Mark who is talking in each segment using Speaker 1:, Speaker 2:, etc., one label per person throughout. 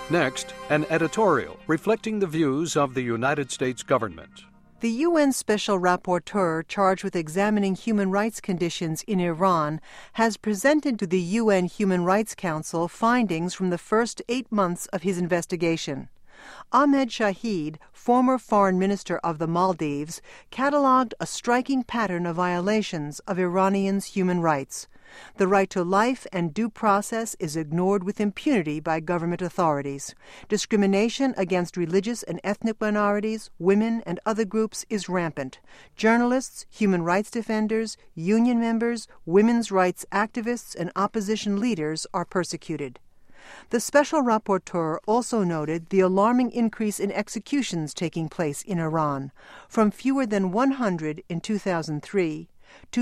Speaker 1: Next, an editorial reflecting the views of the United States government.
Speaker 2: The UN Special Rapporteur charged with examining human rights conditions in Iran has presented to the UN Human Rights Council findings from the first 8 months of his investigation. Ahmed Shahid, former foreign minister of the Maldives, catalogued a striking pattern of violations of Iranians' human rights. The right to life and due process is ignored with impunity by government authorities. Discrimination against religious and ethnic minorities, women, and other groups is rampant. Journalists, human rights defenders, union members, women's rights activists, and opposition leaders are persecuted. The Special Rapporteur also noted the alarming increase in executions taking place in Iran, from fewer than 100 in 2003 to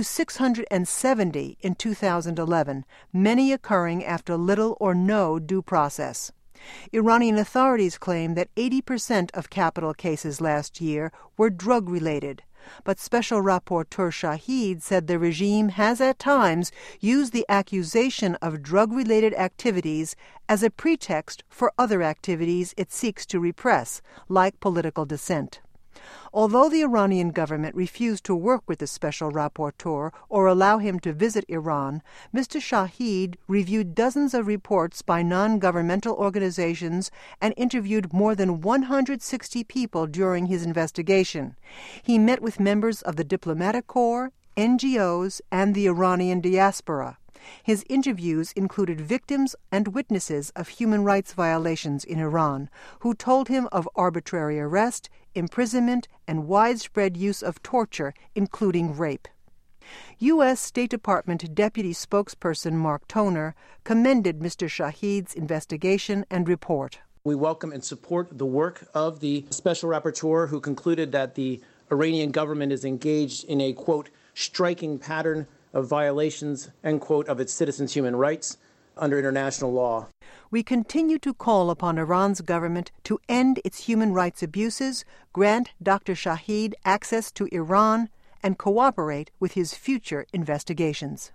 Speaker 2: 670 in 2011, many occurring after little or no due process. Iranian authorities claim that 80% of capital cases last year were drug-related, but Special Rapporteur Shahid said the regime has at times used the accusation of drug-related activities as a pretext for other activities it seeks to repress, like political dissent. Although the Iranian government refused to work with the Special Rapporteur or allow him to visit Iran, Mr. Shahid reviewed dozens of reports by non-governmental organizations and interviewed more than 160 people during his investigation. He met with members of the diplomatic corps, NGOs, and the Iranian diaspora. His interviews included victims and witnesses of human rights violations in Iran, who told him of arbitrary arrest, imprisonment, and widespread use of torture, including rape. U.S. State Department Deputy Spokesperson Mark Toner commended Mr. Shahid's investigation and report.
Speaker 3: We welcome and support the work of the Special Rapporteur, who concluded that the Iranian government is engaged in a, quote, striking pattern of violations, end quote, of its citizens' human rights under international law.
Speaker 2: We continue to call upon Iran's government to end its human rights abuses, grant Dr. Shahid access to Iran, and cooperate with his future investigations.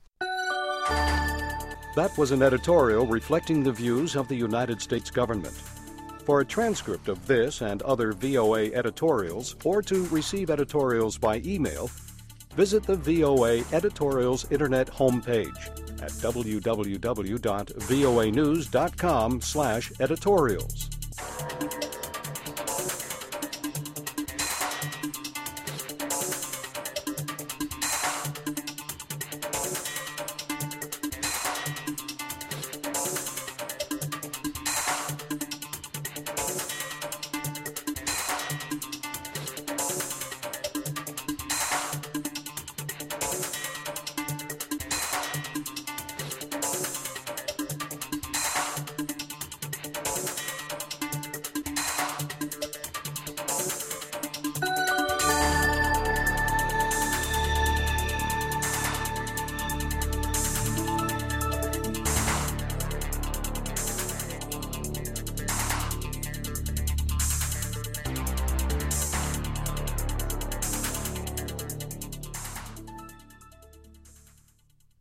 Speaker 1: That was an editorial reflecting the views of the United States government. For a transcript of this and other VOA editorials, or to receive editorials by email, visit the VOA Editorials Internet homepage at www.voanews.com/editorials.